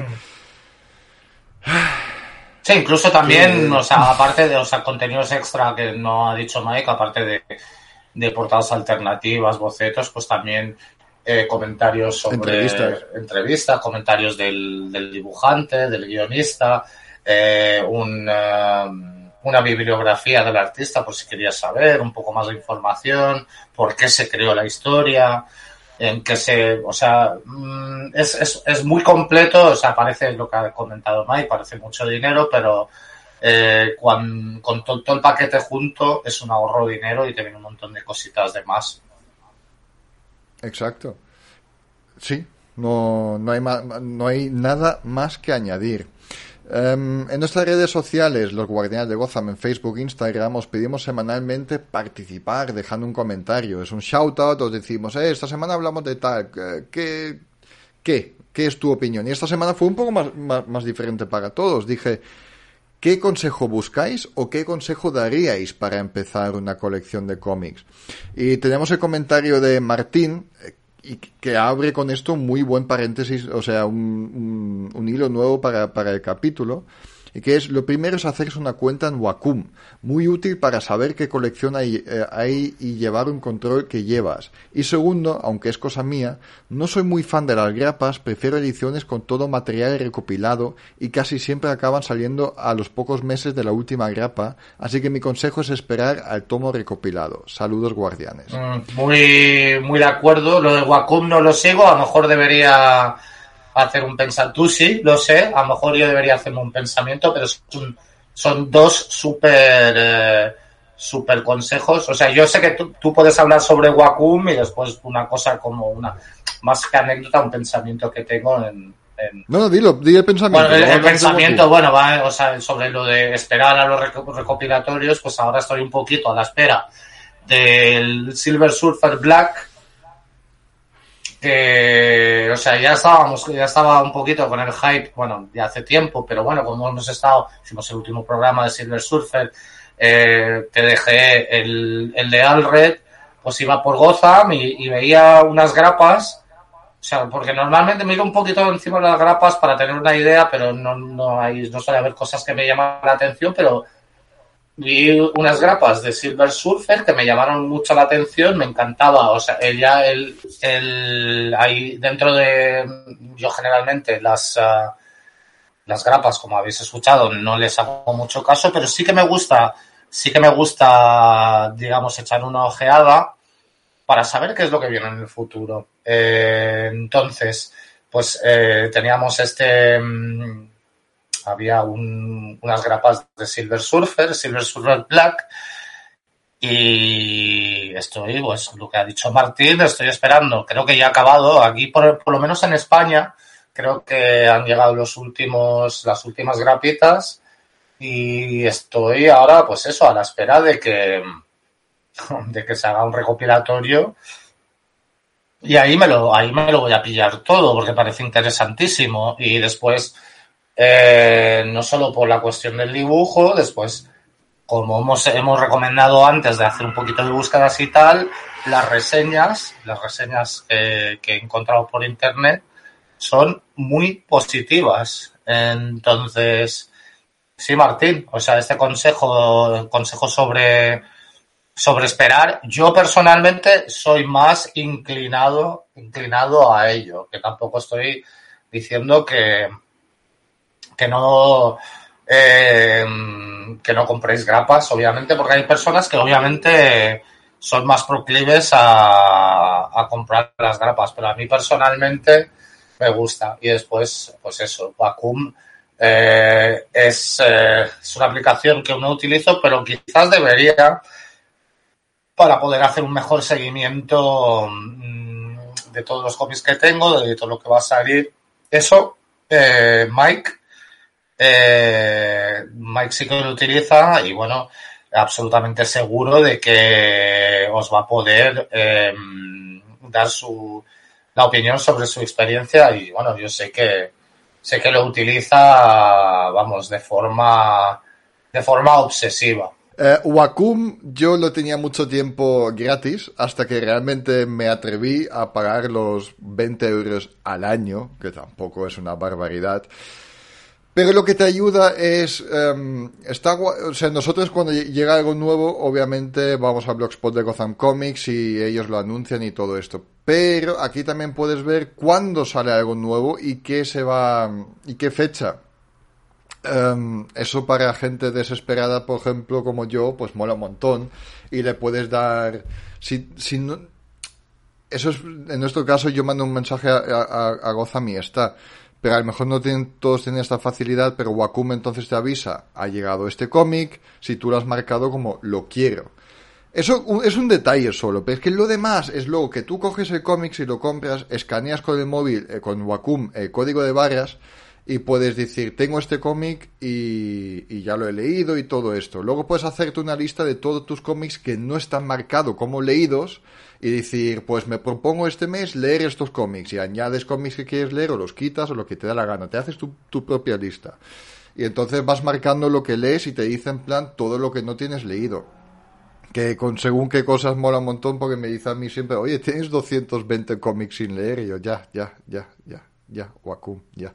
Sí, incluso también, o sea, aparte de, o sea, contenidos extra que no ha dicho Mike, aparte de... de portadas alternativas, bocetos, pues también eh, comentarios sobre entrevistas, entrevistas comentarios del, del dibujante, del guionista, eh, un, uh, una bibliografía del artista por si querías saber un poco más de información, por qué se creó la historia, en qué se, o sea, es, es, es muy completo, o sea, parece lo que ha comentado Mike, parece mucho dinero, pero Eh, con, con todo, todo el paquete junto es un ahorro de dinero y te viene un montón de cositas de más. Exacto. Sí, no, no hay ma- no hay nada más que añadir. Um, en nuestras redes sociales, los Guardianes de Gotham, en Facebook, Instagram, os pedimos semanalmente participar, dejando un comentario. Es un shout-out, os decimos, eh, esta semana hablamos de tal, ¿qué, qué, qué es tu opinión? Y esta semana fue un poco más, más, más diferente para todos. Dije, ¿qué consejo buscáis o qué consejo daríais para empezar una colección de cómics? Y tenemos el comentario de Martín, y que abre con esto un muy buen paréntesis, o sea, un, un, un hilo nuevo para, para el capítulo, y que es, lo primero es hacerse una cuenta en Wacom, muy útil para saber qué colección hay, eh, hay y llevar un control que llevas. Y segundo, aunque es cosa mía, no soy muy fan de las grapas, prefiero ediciones con todo material recopilado y casi siempre acaban saliendo a los pocos meses de la última grapa, así que mi consejo es esperar al tomo recopilado. Saludos, guardianes. Mm, muy, muy de acuerdo, lo de Wacom no lo sigo, a lo mejor debería... hacer un pensamiento, tú sí, lo sé, a lo mejor yo debería hacerme un pensamiento, pero son, son dos súper eh, súper consejos, o sea, yo sé que tú, tú puedes hablar sobre Wacom y después una cosa como una, más que anécdota, un pensamiento que tengo en... en... No, no, dilo, di el pensamiento. Bueno, el, el pensamiento, bueno, va, o sea, sobre lo de esperar a los recopilatorios, pues ahora estoy un poquito a la espera del Silver Surfer Black, que, o sea, ya estábamos, ya estaba un poquito con el hype, bueno, ya hace tiempo, pero bueno, como hemos estado, hicimos el último programa de Silver Surfer, eh, te dejé el, el de Alred, pues iba por Gotham y, y veía unas grapas, o sea, porque normalmente miro un poquito encima de las grapas para tener una idea, pero no, no hay, no suele haber cosas que me llaman la atención, pero vi unas grapas de Silver Surfer que me llamaron mucho la atención, me encantaba, o sea, ella, el, el, ahí dentro de, yo generalmente las, uh, las grapas, como habéis escuchado, no les hago mucho caso, pero sí que me gusta, sí que me gusta, digamos, echar una ojeada para saber qué es lo que viene en el futuro. Eh, entonces, pues eh, teníamos este... Um, había un, unas grapas de Silver Surfer, Silver Surfer Black, y estoy, pues lo que ha dicho Martín, estoy esperando, creo que ya ha acabado, aquí por, por lo menos en España, creo que han llegado los últimos, las últimas grapitas, y estoy ahora, pues eso, a la espera de que, de que se haga un recopilatorio, y ahí me lo, ahí me lo voy a pillar todo, porque parece interesantísimo, y después... Eh, no solo por la cuestión del dibujo, después como hemos, hemos recomendado antes de hacer un poquito de búsquedas y tal, las reseñas, las reseñas eh, que he encontrado por internet son muy positivas. Entonces, sí, Martín, o sea, este consejo, consejo sobre, sobre esperar, yo personalmente soy más inclinado, inclinado a ello, que tampoco estoy diciendo que, que no, eh, que no compréis grapas, obviamente, porque hay personas que obviamente son más proclives a, a comprar las grapas, pero a mí personalmente me gusta. Y después, pues eso, Wacom eh, es, eh, es una aplicación que no utilizo, pero quizás debería, para poder hacer un mejor seguimiento mmm, de todos los cómics que tengo, de todo lo que va a salir. Eso, eh, Mike, eh, Mike sí que lo utiliza y bueno, absolutamente seguro de que os va a poder eh, dar su la opinión sobre su experiencia y bueno, yo sé que sé que lo utiliza, vamos, de forma de forma obsesiva. Eh, Wacom yo lo tenía mucho tiempo gratis hasta que realmente me atreví a pagar los veinte euros al año, que tampoco es una barbaridad. Pero lo que te ayuda es, um, está, o sea, nosotros cuando llega algo nuevo, obviamente vamos al blogspot de Gotham Comics y ellos lo anuncian y todo esto. Pero aquí también puedes ver cuándo sale algo nuevo y qué se va, y qué fecha. Um, eso para gente desesperada, por ejemplo, como yo, pues mola un montón y le puedes dar, si, si no, eso es, en nuestro caso yo mando un mensaje a, a, a Gotham y está. Pero a lo mejor no tienen, todos tienen esta facilidad, pero Wacom entonces te avisa, ha llegado este cómic, si tú lo has marcado como lo quiero. Eso es un detalle solo, pero es que lo demás es luego que tú coges el cómic, si lo compras, escaneas con el móvil, eh, con Wacom, el código de barras, y puedes decir, tengo este cómic y, y ya lo he leído y todo esto. Luego puedes hacerte una lista de todos tus cómics que no están marcados como leídos, y decir, pues me propongo este mes leer estos cómics y añades cómics que quieres leer o los quitas o lo que te da la gana. Te haces tu, tu propia lista. Y entonces vas marcando lo que lees y te dice en plan todo lo que no tienes leído. Que con según qué cosas mola un montón porque me dice a mí siempre, oye, tienes doscientos veinte cómics sin leer. Y yo, ya, ya, ya, ya, ya, Wacom, ya.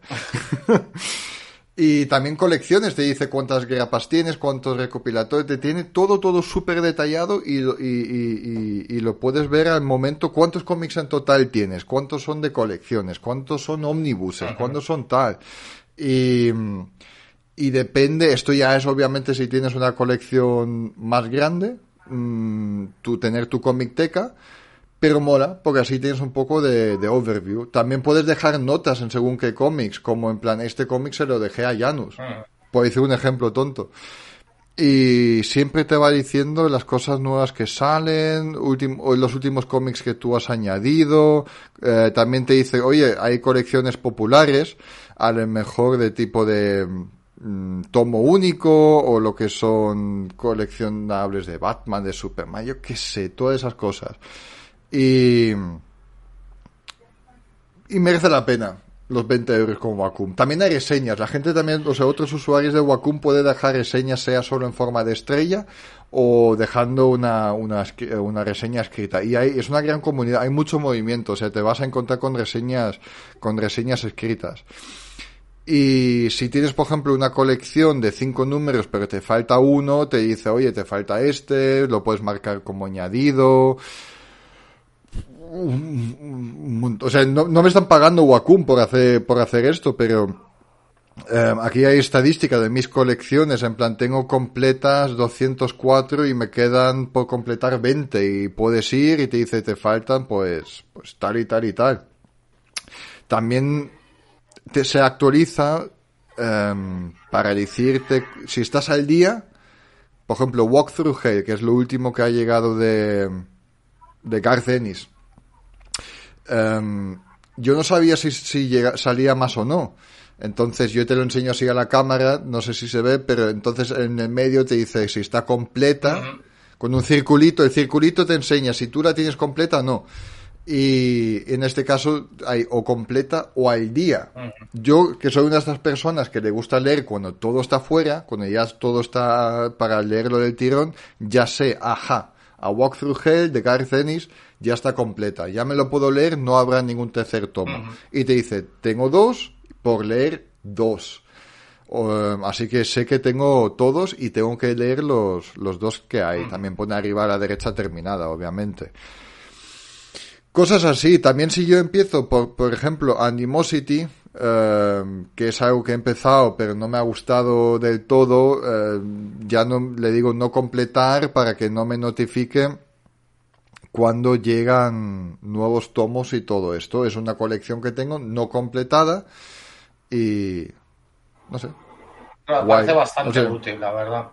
Y también colecciones, te dice cuántas grapas tienes, cuántos recopilatorios, te tiene todo, todo súper detallado y, y, y, y, y lo puedes ver al momento cuántos cómics en total tienes, cuántos son de colecciones, cuántos son ómnibuses, uh-huh. cuántos son tal. Y, y depende, esto ya es obviamente si tienes una colección más grande, mmm, tú tener tu comicteca. Pero mola, porque así tienes un poco de, de overview. También puedes dejar notas en según qué cómics, como en plan, este cómic se lo dejé a Janus. Mm. Por decir un ejemplo tonto. Y siempre te va diciendo las cosas nuevas que salen, ultim- los últimos cómics que tú has añadido. Eh, también te dice, oye, hay colecciones populares, a lo mejor de tipo de mm, tomo único, o lo que son coleccionables de Batman, de Superman, yo qué sé, todas esas cosas. Y, y merece la pena los veinte euros con Wacom. También hay reseñas. La gente también, o sea, otros usuarios de Wacom pueden dejar reseñas, sea solo en forma de estrella o dejando una, una, una reseña escrita. Y hay, es una gran comunidad, hay mucho movimiento, o sea, te vas a encontrar con reseñas, con reseñas escritas. Y si tienes, por ejemplo, una colección de cinco números, pero te falta uno, te dice, oye, te falta este, lo puedes marcar como añadido. O sea, no, no me están pagando Wacom por hacer por hacer esto, pero eh, aquí hay estadística de mis colecciones, en plan tengo completas doscientos cuatro y me quedan por completar veinte y puedes ir y te dice te faltan pues pues tal y tal y tal. También te, se actualiza eh, para decirte si estás al día, por ejemplo Walk Through Hell, que es lo último que ha llegado de de Garth Ennis. Um, yo no sabía si, si llega, salía más o no. Entonces yo te lo enseño así a la cámara, no sé si se ve, pero entonces en el medio te dice si está completa, uh-huh. con un circulito, el circulito te enseña si tú la tienes completa o no. Y en este caso hay o completa o al día. Yo, que soy una de estas personas que le gusta leer cuando todo está fuera, cuando ya todo está para leerlo del tirón, ya sé, ajá, A Walk Through Hell de Garth Ennis ya está completa. Ya me lo puedo leer, no habrá ningún tercer tomo. Uh-huh. Y te dice, tengo dos por leer dos. Uh, así que sé que tengo todos y tengo que leer los, los dos que hay. Uh-huh. También pone arriba a la derecha terminada, obviamente. Cosas así. También si yo empiezo, por, por ejemplo, Animosity, uh, que es algo que he empezado pero no me ha gustado del todo, uh, ya no le digo no completar para que no me notifique cuando llegan nuevos tomos y todo esto. Es una colección que tengo no completada y no sé. Me parece bastante o sea, útil, la verdad.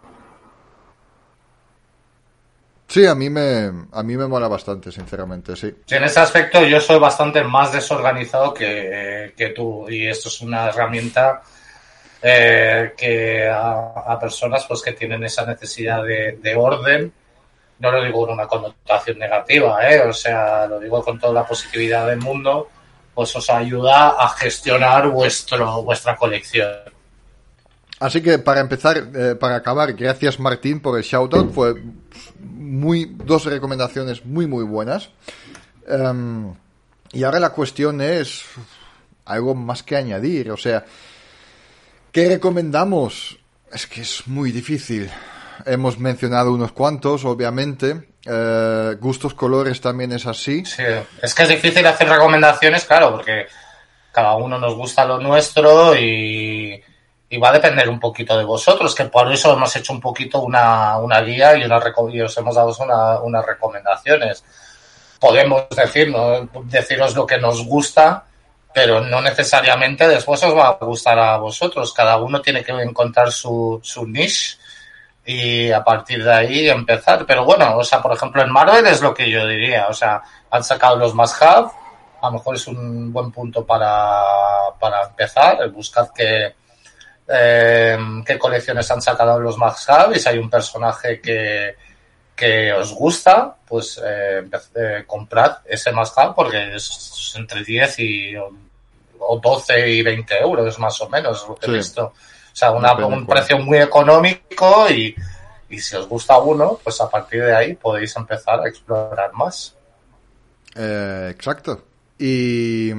Sí, a mí me a mí me mola bastante, sinceramente, sí. sí en ese aspecto yo soy bastante más desorganizado que, que tú, y esto es una herramienta eh, que a, a personas pues que tienen esa necesidad de, de orden, no lo digo con una connotación negativa, ¿eh? O sea, lo digo con toda la positividad del mundo, pues os ayuda a gestionar vuestro vuestra colección. Así que para empezar, eh, para acabar, gracias Martín por el shoutout, fue muy dos recomendaciones muy muy buenas. Um, y ahora la cuestión es algo más que añadir, o sea, ¿qué recomendamos? Es que es muy difícil. Hemos mencionado unos cuantos, obviamente. Uh, gustos, colores también es así. Sí, es que es difícil hacer recomendaciones, claro, porque cada uno nos gusta lo nuestro y... Y va a depender un poquito de vosotros, que por eso hemos hecho un poquito una, una guía y, una, y os hemos dado una, unas recomendaciones. Podemos decir, ¿no? deciros lo que nos gusta, pero no necesariamente después os va a gustar a vosotros. Cada uno tiene que encontrar su, su niche y a partir de ahí empezar. Pero bueno, o sea, por ejemplo, en Marvel es lo que yo diría. O sea, han sacado los must-have, a lo mejor es un buen punto para, para empezar. Buscad que... Eh, qué colecciones han sacado los must-have y si hay un personaje que, que os gusta, pues eh, eh, comprad ese must-have porque es entre diez y o doce y veinte euros más o menos lo que sí. he visto. O sea, una, un precio muy económico y, y si os gusta uno, pues a partir de ahí podéis empezar a explorar más. Eh, exacto. Y...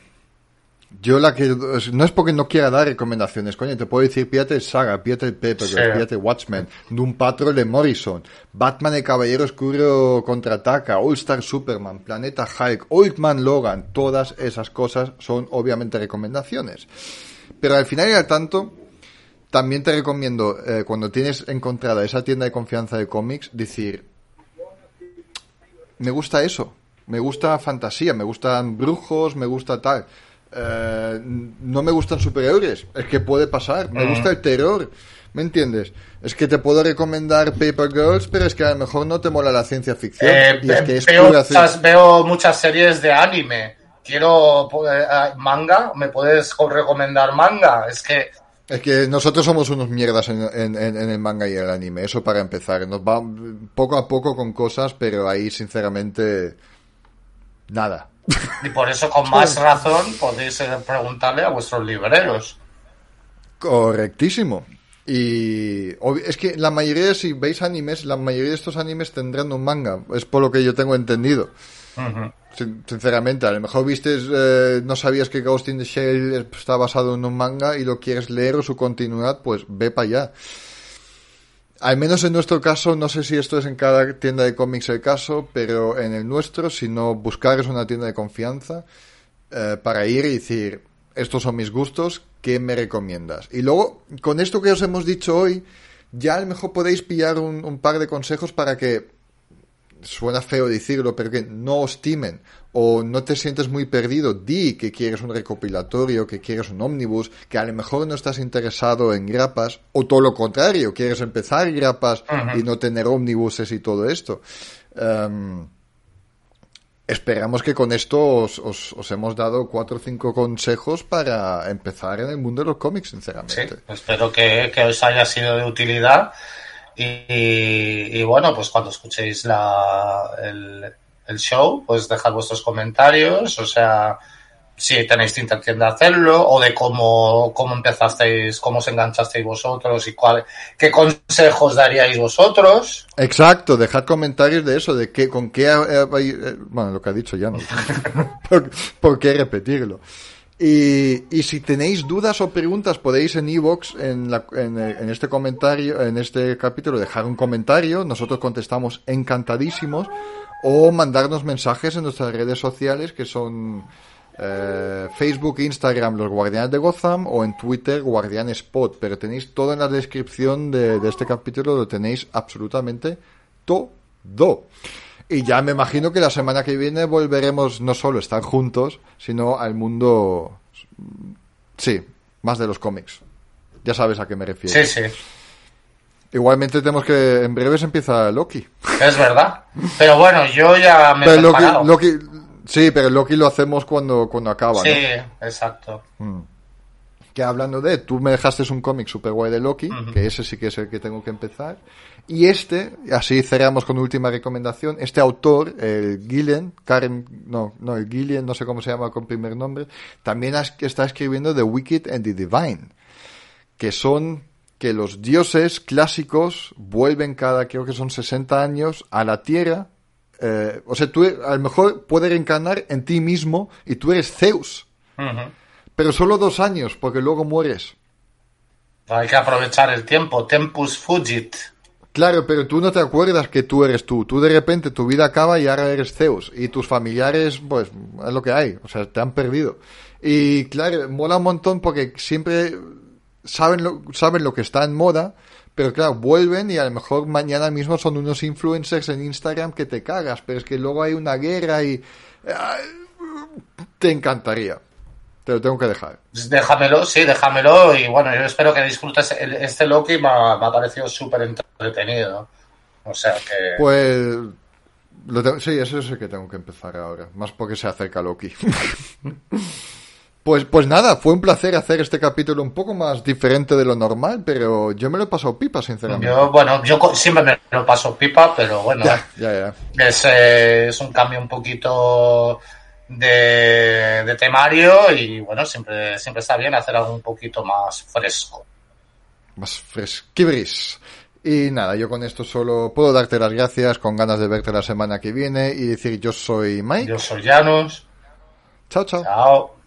Yo la que... No es porque no quiera dar recomendaciones, coño, te puedo decir, pídate Saga, pídate el Paper, sí. pídate Watchmen, Doom Patrol de Morrison, Batman el Caballero Oscuro Contraataca, All Star Superman, Planeta Hulk, Old Man Logan, todas esas cosas son obviamente recomendaciones. Pero al final y al tanto, también te recomiendo, eh, cuando tienes encontrada esa tienda de confianza de cómics, decir, me gusta eso, me gusta fantasía, me gustan brujos, me gusta tal... Uh, no me gustan superhéroes, es que puede pasar, me uh-huh. gusta el terror, ¿me entiendes? Es que te puedo recomendar Paper Girls, pero es que a lo mejor no te mola la ciencia ficción. Eh, y es que es veo, muchas, veo muchas series de anime, quiero uh, manga, ¿me puedes recomendar manga? Es que es que nosotros somos unos mierdas en, en, en el manga y el anime, eso para empezar, nos va poco a poco con cosas, pero ahí sinceramente nada. Y por eso con más razón podéis preguntarle a vuestros libreros. Correctísimo. Y es que la mayoría, si veis animes, la mayoría de estos animes tendrán un manga. Es por lo que yo tengo entendido. Uh-huh. Sinceramente, a lo mejor viste, eh, no sabías que Ghost in the Shell está basado en un manga y lo quieres leer o su continuidad, pues ve para allá. Al menos en nuestro caso, no sé si esto es en cada tienda de cómics el caso, pero en el nuestro, si no, buscar es una tienda de confianza eh, para ir y decir, estos son mis gustos, ¿qué me recomiendas? Y luego, con esto que os hemos dicho hoy, ya a lo mejor podéis pillar un, un par de consejos para que, suena feo decirlo, pero que no os timen o no te sientes muy perdido. Di que quieres un recopilatorio, que quieres un ómnibus, que a lo mejor no estás interesado en grapas, o todo lo contrario, quieres empezar grapas uh-huh. y no tener ómnibuses y todo esto. Um, esperamos que con esto os, os, os hemos dado cuatro o cinco consejos para empezar en el mundo de los cómics, sinceramente. Sí, espero que, que os haya sido de utilidad. Y, y, y bueno, pues cuando escuchéis la, el, el show, pues dejar vuestros comentarios, o sea, si tenéis intención de hacerlo, o de cómo, cómo empezasteis, cómo os enganchasteis vosotros y cuál, qué consejos daríais vosotros. Exacto, dejad comentarios de eso, de qué, con qué, eh, eh, bueno, lo que ha dicho ya no, por, por qué repetirlo. Y, y si tenéis dudas o preguntas, podéis en iVoox, en, la, en, en este comentario, en este capítulo, dejar un comentario. Nosotros contestamos encantadísimos, o mandarnos mensajes en nuestras redes sociales, que son eh, Facebook, Instagram, los Guardianes de Gotham, o en Twitter, GuardianesPod. Pero tenéis todo en la descripción de, de este capítulo, lo tenéis absolutamente todo. Y ya me imagino que la semana que viene volveremos no solo a estar juntos, sino al mundo, sí, más de los cómics. Ya sabes a qué me refiero. Sí, sí. Igualmente tenemos que, en breve se empieza Loki. Es verdad. Pero bueno, yo ya me he pero preparado. Loki, Loki, sí, pero Loki lo hacemos cuando, cuando acaba, sí, ¿no? Exacto. Mm. Que hablando de, tú me dejaste un cómic super guay de Loki, Uh-huh. que ese sí que es el que tengo que empezar. Y este, así cerramos con última recomendación, este autor, el Gillen, Karen, no, no, el Gillen, no sé cómo se llama con primer nombre, también has, está escribiendo The Wicked and the Divine, que son que los dioses clásicos vuelven cada, creo que son sesenta años, a la Tierra. Eh, o sea, tú a lo mejor puedes reencarnar en ti mismo y tú eres Zeus. Uh-huh. Pero solo dos años, porque luego mueres. Hay que aprovechar el tiempo. Tempus fugit. Claro, pero tú no te acuerdas que tú eres tú. Tú de repente tu vida acaba y ahora eres Zeus. Y tus familiares, pues, es lo que hay. O sea, te han perdido. Y claro, mola un montón porque siempre saben lo, saben lo que está en moda, pero claro, vuelven y a lo mejor mañana mismo son unos influencers en Instagram que te cagas. Pero es que luego hay una guerra y... te encantaría. Te lo tengo que dejar. Déjamelo, sí, déjamelo. Y bueno, yo espero que disfrutes el, este Loki. Me ha, me ha parecido súper entretenido. O sea que... Pues... Lo tengo, sí, eso es el que tengo que empezar ahora. Más porque se acerca Loki. pues, pues nada, fue un placer hacer este capítulo un poco más diferente de lo normal, pero yo me lo he pasado pipa, sinceramente. Yo, bueno, yo siempre me lo paso pipa, pero bueno, ya, ya, ya. Es, eh, es un cambio un poquito... De, de temario y bueno, siempre siempre está bien hacer algo un poquito más fresco. Más fresquibris. Y nada, yo con esto solo puedo darte las gracias, con ganas de verte la semana que viene y decir yo soy Mike. Yo soy Janus. Chao, chao. Chao.